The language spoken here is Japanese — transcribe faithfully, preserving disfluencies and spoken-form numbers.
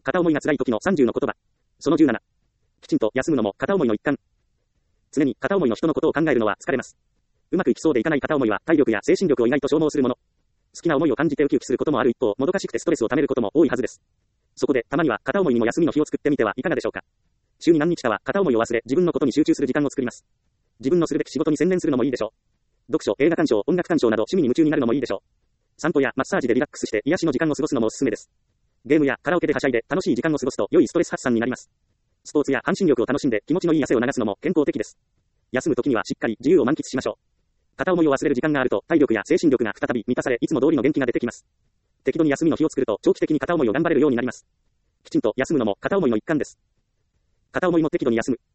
片思いが辛い時のさんじゅうの言葉。そのじゅうなな。きちんと休むのも片思いの一環。常に片思いの人のことを考えるのは疲れます。うまくいきそうでいかない片思いは体力や精神力を意外と消耗するもの。好きな思いを感じてウキウキすることもある一方、もどかしくてストレスを溜めることも多いはずです。そこで、たまには片思いにも休みの日を作ってみてはいかがでしょうか。週に何日かは片思いを忘れ、自分のことに集中する時間を作ります。自分のするべき仕事に専念するのもいいでしょう。読書、映画鑑賞、音楽鑑賞など趣味に夢中になるのもいいでしょう。散歩やマッサージでリラックスして癒しの時間を過ごすのもおすすめです。ゲームやカラオケではしゃいで楽しい時間を過ごすと良いストレス発散になります。スポーツや半身力を楽しんで気持ちのいい汗を流すのも健康的です。休む時にはしっかり自由を満喫しましょう。片思いを忘れる時間があると体力や精神力が再び満たされ、いつも通りの元気が出てきます。適度に休みの日を作ると長期的に片思いを頑張れるようになります。きちんと休むのも片思いの一環です。片思いも適度に休む。